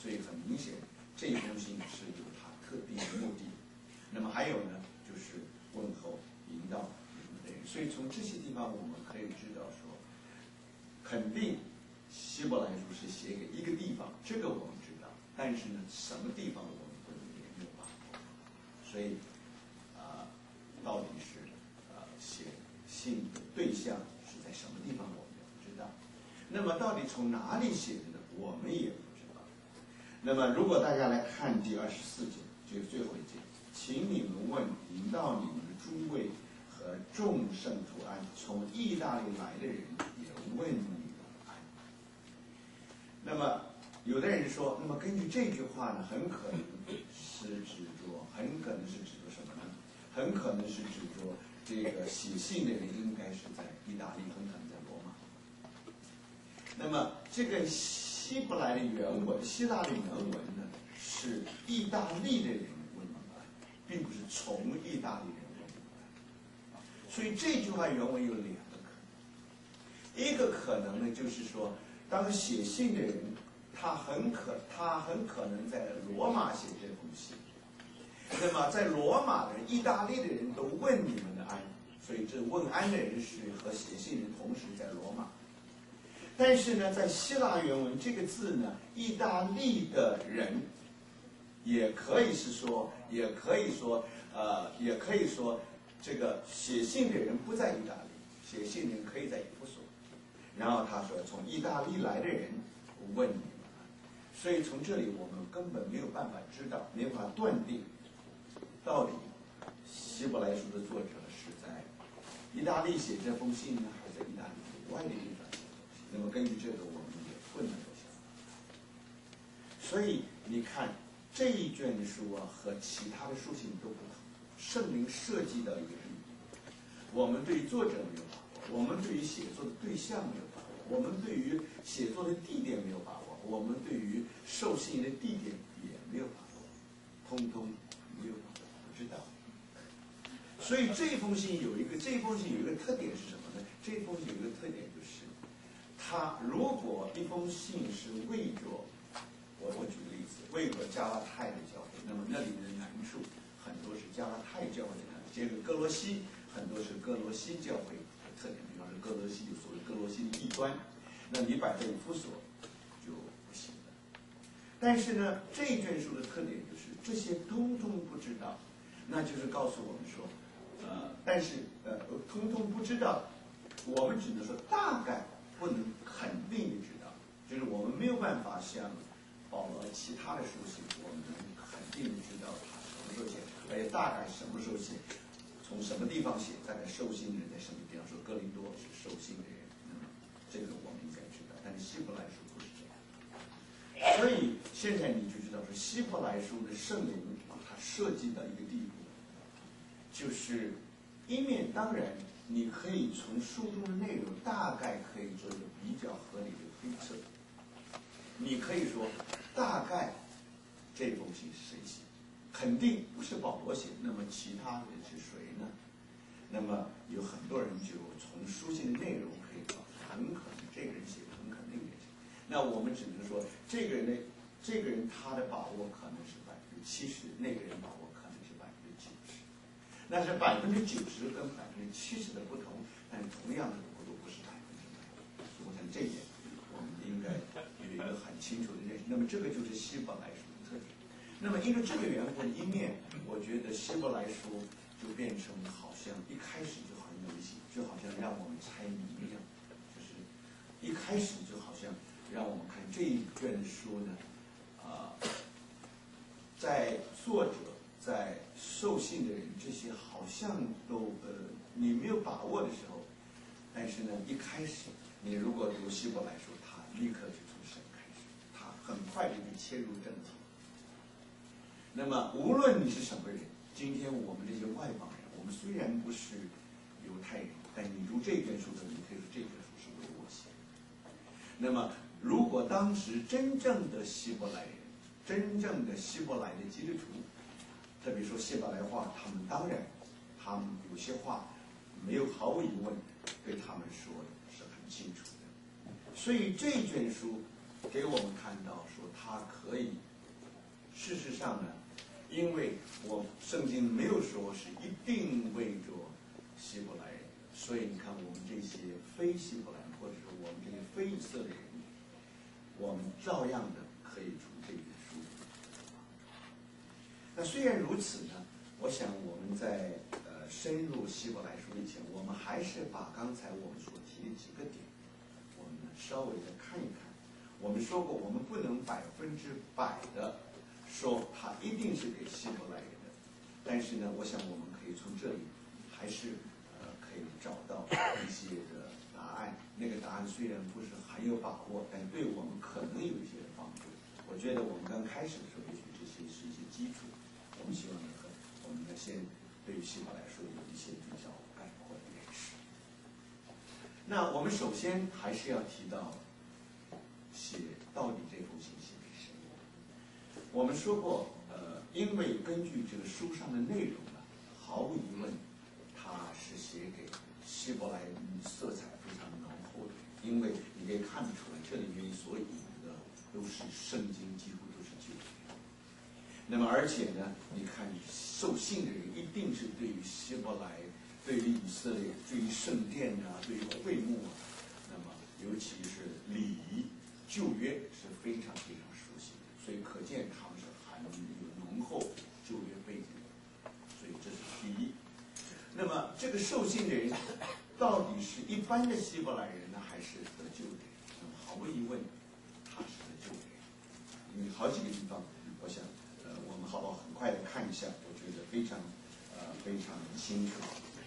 所以很明显，这一封信是有它特定的目的。那么还有呢，就是问候引导你们的人。所以从这些地方我们可以知道说，肯定希伯来书是写给一个地方，这个我们知道。但是呢，什么地方我们也没有把握。所以到底是写信的对象是在什么地方，我们也不知道。那么到底从哪里写的呢？我们也不知道。那么如果大家来看第24节，就是最后一节，请你们问引导你们的诸位和众圣徒安，从意大利来的人也问你们安。那么有的人说，那么根据这句话呢，很可能是指着什么呢？很可能是指着这个写信的人应该是在意大利，很可能在罗马。那么这个希伯来的原文，希腊的原文呢，是意大利的人问你们安，并不是从意大利人问你们安。所以这句话原文有2个可能，一个可能呢，就是说，当时写信的人，他很可能在罗马写这封信。那么在罗马的意大利的人都问你们的安，所以这问安的人是和写信人同时在罗马。但是呢，在希腊原文这个字呢，意大利的人也可以说，这个写信的人不在意大利，写信的人可以在以弗所。然后他说，从意大利来的人问你们安。所以从这里我们根本没有办法知道，没有办法断定，到底希伯来书的作者是在意大利写这封信呢，还是在意大利以外的地方写东西？那么根据这个，我们也困难有想法。所以你看这一卷书和其他的书信都不同。圣灵设计的一个地步，我们对于作者没有把握，我们对于写作的对象没有把握，我们对于写作的地点没有把握，我们对于受信的地点也没有把握，通通没有把握，不知道。所以这封信有一个特点是什么呢？这封信有一个特点就是，它如果一封信是为着，我举个例子，为着加拉太的教会，那么那里的难处很多是加拉太教会的难处，接着哥罗西很多是哥罗西教会的特点，比方说哥罗西有所谓哥罗西的异端，那你摆在以弗所就不行了。但是呢，这一卷书的特点就是这些通通不知道，那就是告诉我们说，通通不知道，我们只能说大概，不能肯定的知道，就是我们没有办法像保罗其他的书信，我们能肯定的知道他什么时候写，而且大概什么时候写，从什么地方写，大概受信的人在什么地方，说哥林多是受信的人，那么这个我们应该知道，但是希伯来书不是这样。所以现在你就知道说，希伯来书的圣灵把它设计到一个地步，就是一面当然你可以从书中的内容大概可以做一个比较合理的推测，你可以说大概这封信是谁写，肯定不是保罗写，那么其他人是谁呢？那么有很多人就从书信的内容可以说，很可能这个人写的，很可能那个人写。那我们只能说，这个人他的把握可能是70%，那个人把握可能是90%。但是90%跟70%的不同，但是同样的幅度不是100%。我想这一点我们应该有一个很清楚的认识。那么这个就是希伯来书的特点。那么因为这个缘故的一面，我觉得希伯来书就变成好像一开始就很有意思，就好像让我们猜谜一样，就是一开始就好像让我们看这一卷书呢，在作者在受信的人这些好像都你没有把握的时候，但是呢一开始你如果读希伯来书，他立刻就从神开始，他很快的就切入正题。那么无论你是什么人，今天我们这些外邦人，我们虽然不是犹太人，但你读这卷书的，你可以说这卷书是为我写的。那么如果当时真正的希伯来人，真正的希伯来的基督徒，特别说希伯来话，他们当然他们有些话没有毫无疑问对他们说的是很清楚的。所以这卷书给我们看到说，它可可以。事实上呢，因为我圣经没有说是一定为着希伯来人，所以你看我们这些非希伯来人，或者是我们这些非以色列人，我们照样的可以从这本书。那虽然如此呢，我想我们在深入希伯来书以前，我们还是把刚才我们所提的几个点，我们稍微的看一看。我们说过，我们不能100%的说它一定是给希伯来人的，但是呢，我想我们可以从这里还是可以找到一些的答案。那个答案虽然不是很有把握，但对我们可能有一些帮助。我觉得我们刚开始的时候，也许这些是一些基础。我们希望我们先对于希伯来书有一些比较概括的认识。那我们首先还是要提到到底这封信写给谁？我们说过，因为根据这个书上的内容呢，毫无疑问，它是写给希伯来人色彩非常浓厚的。因为你可以看得出来，这里面所引的都是圣经，几乎都是旧约。那么而且呢，你看受信的人一定是对于希伯来、对于以色列、对于圣殿啊、对于会幕啊，那么尤其是礼仪、旧约是非常非常熟悉的，所以可见他们是含有浓厚旧约背景的，所以这是第一。那么这个受信的人到底是一般的希伯来人呢，还是得救的人？那么毫无疑问，他是得救的人。因为好几个地方，我想我们好不好很快的看一下，我觉得非常清楚。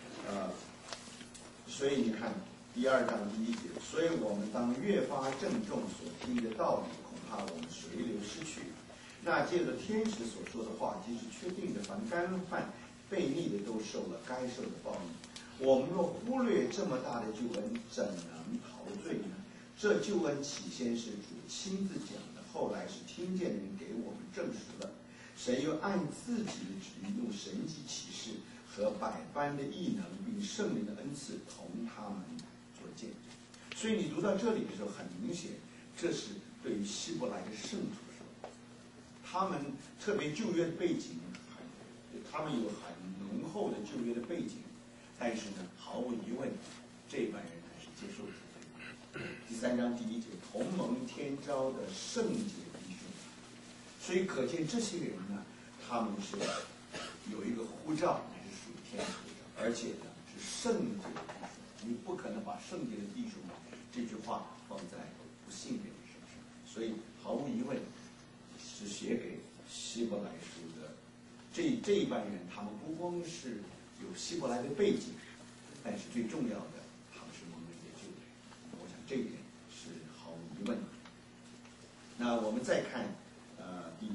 所以你看第2章第1节，所以我们当越发郑重所听的道理，恐怕我们随流失去。那借着天使所说的话，即是确定的，凡干犯悖逆的都受了该受的报应。我们若忽略这么大的救恩，怎能陶醉呢？这救恩起先是主亲自讲的，后来是听见人给我们证实了。神又按自己的旨意，用神迹启示和百般的异能，并圣灵的恩赐同他们做见证。所以你读到这里的时候，很明显，这是对于希伯来的圣徒说的。他们特别旧约的背景，他们有很浓厚的旧约的背景，但是呢，毫无疑问，这班人还是接受主的。第3章第1节，同蒙天召的圣洁弟兄。所以可见这些人呢，他们是有一个呼召，乃是属天的呼召，而且呢是圣洁的弟兄。你不可能把圣洁的弟兄这句话放在不信的人身上。所以毫无疑问是写给希伯来书的这一班人，他们不光是有希伯来的背景，但是最重要的，他们是蒙人得救的人。我想这一点是毫无疑问的。那我们再看第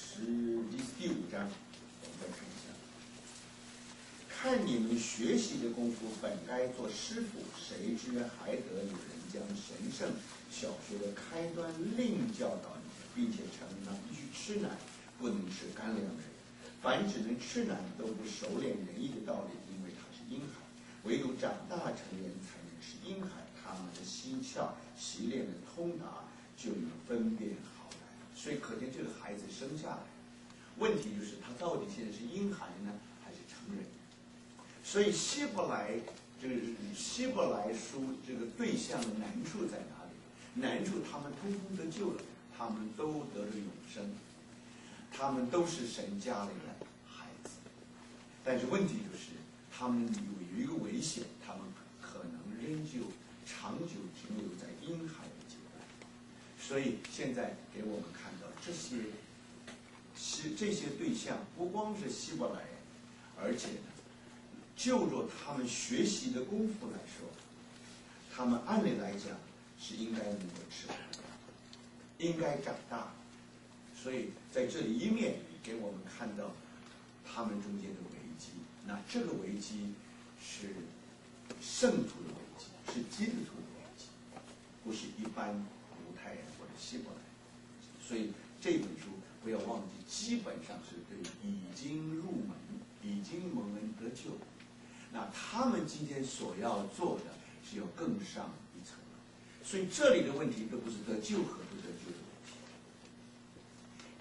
5章，我们再看一下。看你们学习的功夫，本该做师傅，谁知还得有人将神圣小学的开端另教导你们，并且承认必须吃奶，不能吃干粮的人。凡只能吃奶，都不熟练仁义的道理，因为他是婴孩；唯独长大成人，才能是婴孩。他们的心窍习练的通达，就能分辨好歹。所以可见这个孩子生下来，问题就是他到底现在是婴孩呢，还是成人？所以希伯来书这个对象的难处在哪里？难处他们通通得救了，他们都得了永生，他们都是神家里的孩子。但是问题就是，他们有一个危险，他们可能仍旧长久停留在婴孩的阶段。所以现在给我们看到这些对象不光是希伯来人，而且呢，就着他们学习的功夫来说，他们按理来讲是应该能够吃饭，应该长大。所以在这里一面给我们看到他们中间的危机，那这个危机是圣徒的危机，是基督徒的危机，不是一般犹太人或者希伯来人。所以这本书不要忘记，基本上是对已经入门、已经蒙恩得救，那他们今天所要做的是要更上一层楼。所以这里的问题都不是得救和不得救的问题。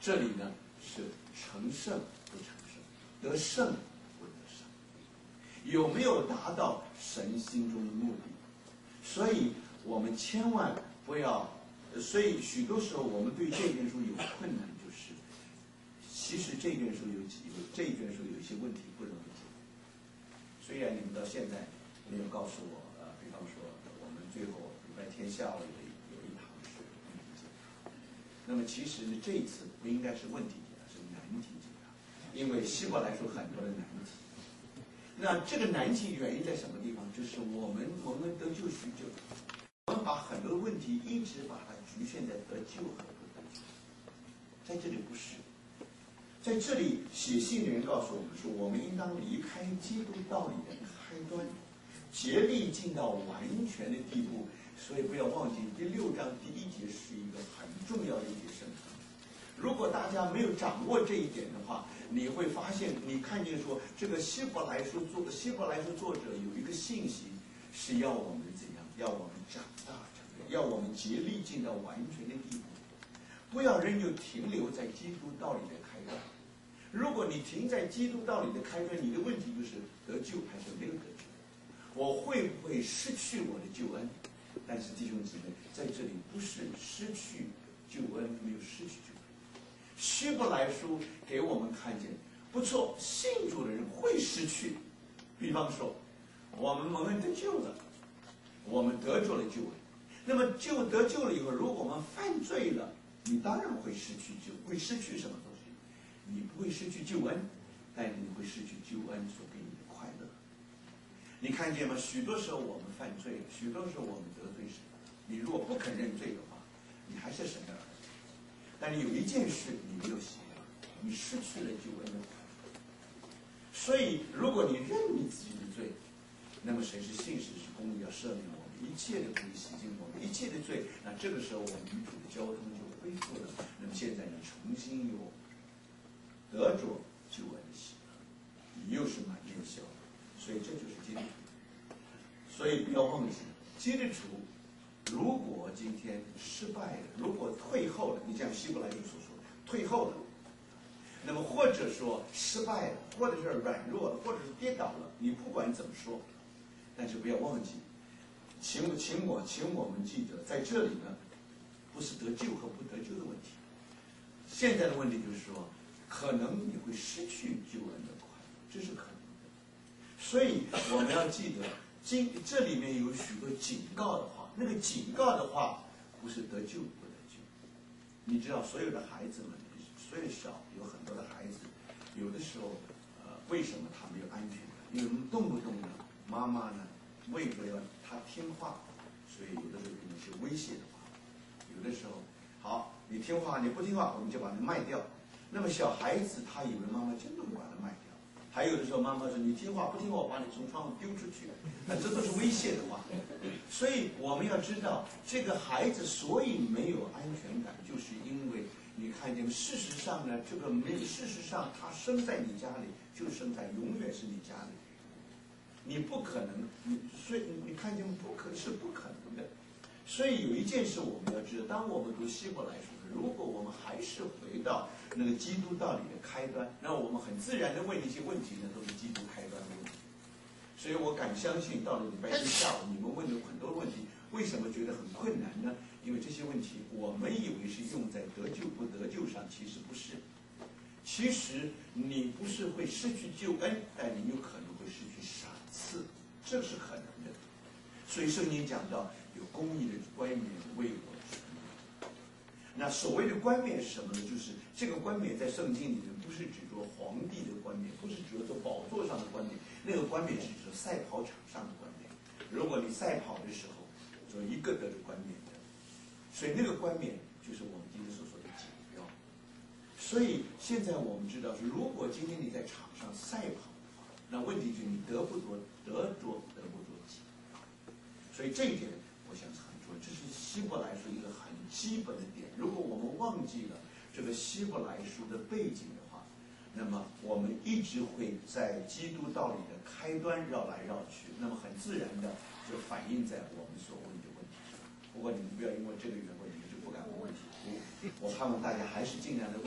这里呢是成圣不成圣，得胜不得胜，有没有达到神心中的目的？所以我们千万不要，所以许多时候我们对这卷书有困难，就是其实这卷书有一些问题不容易解决。虽然你们到现在没有告诉我，比方说我们最后礼拜天下午有一堂是问题解答，那么其实呢这一次不应该是问题解答，是难题解答，因为希伯来书很多的难题。那这个难题原因在什么地方？就是我们得救许久，我们把很多问题一直把它局限在得救和不得救，在这里不是。在这里写信的人告诉我们说，我们应当离开基督道理的开端，竭力进到完全的地步。所以不要忘记第6章第1节是一个很重要的一节圣经。如果大家没有掌握这一点的话，你会发现，你看见说这个希伯来书作者有一个信息是要我们怎样？要我们长大成人，要我们竭力进到完全的地步，不要仍旧停留在基督道理的开端。如果你停在基督道理的开端，你的问题就是得救还是没有得救？我会不会失去我的救恩？但是弟兄姊妹，在这里不是失去救恩，没有失去救恩。希伯来书给我们看见，不错，信主的人会失去。比方说，我们蒙恩得救了，我们得着了救恩。那么得救了以后，如果我们犯罪了，你当然会失去什么东西？你不会失去救恩，但你会失去救恩所给你的快乐。你看见吗？许多时候我们犯罪了，许多时候我们得罪神。你如果不肯认罪的话，你还是神的儿子。但是有一件事你没有写，你失去了救恩的快乐。所以，如果你认你自己的罪，那么神是信实是公义，要赦免我们一切的不义，洗净我们一切的罪。那这个时候，我们与主的交通就恢复了。那么现在你重新又得着救恩的喜乐，你又是满面笑容。所以这就是基督徒。所以不要忘记，基督徒如果今天失败了，如果退后了，你像希伯来书所说的退后了，那么或者说失败了，或者是软弱了，或者是跌倒了，你不管怎么说，但是不要忘记，请我们记得，在这里呢，不是得救和不得救的问题。现在的问题就是说，可能你会失去救恩的快乐，这是可能的。所以我们要记得，这里面有许多警告的话，那个警告的话不是得救不得救。你知道，所有的孩子们，虽少有很多的孩子，有的时候，为什么他没有安全感？因为动不动呢，妈妈呢，为了要他听话，所以有的时候用一些威胁的话，有的时候，好，你听话，你不听话，我们就把你卖掉。那么小孩子他以为妈妈真的会把他卖掉。还有的时候妈妈说你听话，不听话我把你从窗户丢出去，那这都是威胁的话。所以我们要知道，这个孩子所以没有安全感，就是因为你看见事实上呢，事实上他生在你家里，就生在永远是你家里，你不可能，所以你看见不可能的。所以有一件事我们要知道，当我们读希伯来书，如果我们还是回到那个基督道理的开端，那我们很自然的问一些问题呢，都是基督开端的问题。所以我敢相信，到了礼拜天下午，你们问的很多问题，为什么觉得很困难呢？因为这些问题我们以为是用在得救不得救上，其实不是。其实你不是会失去救恩，但你有可能会失去赏赐，这是可能的。所以圣经讲到有公义的冠冕为我存留。那所谓的冠冕是什么呢？就是这个冠冕在圣经里面不是指着皇帝的冠冕，不是指着宝座上的冠冕，那个冠冕是指着赛跑场上的冠冕。如果你赛跑的时候，有一个得着冠冕的，所以那个冠冕就是我们今天所说的锦标。所以现在我们知道，如果今天你在场上赛跑的话，那问题就是你得不着锦。所以这一点我想是很重要，这是希伯来书一个很基本的点。如果我们忘记了这个希伯来书的背景的话，那么我们一直会在基督道理的开端绕来绕去，那么很自然的就反映在我们所问的问题上。不过你们不要因为这个缘故你们就不敢问问题，我盼望大家还是尽量的问。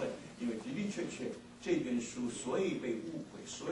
分，因为的的确确这本书所以被误会，所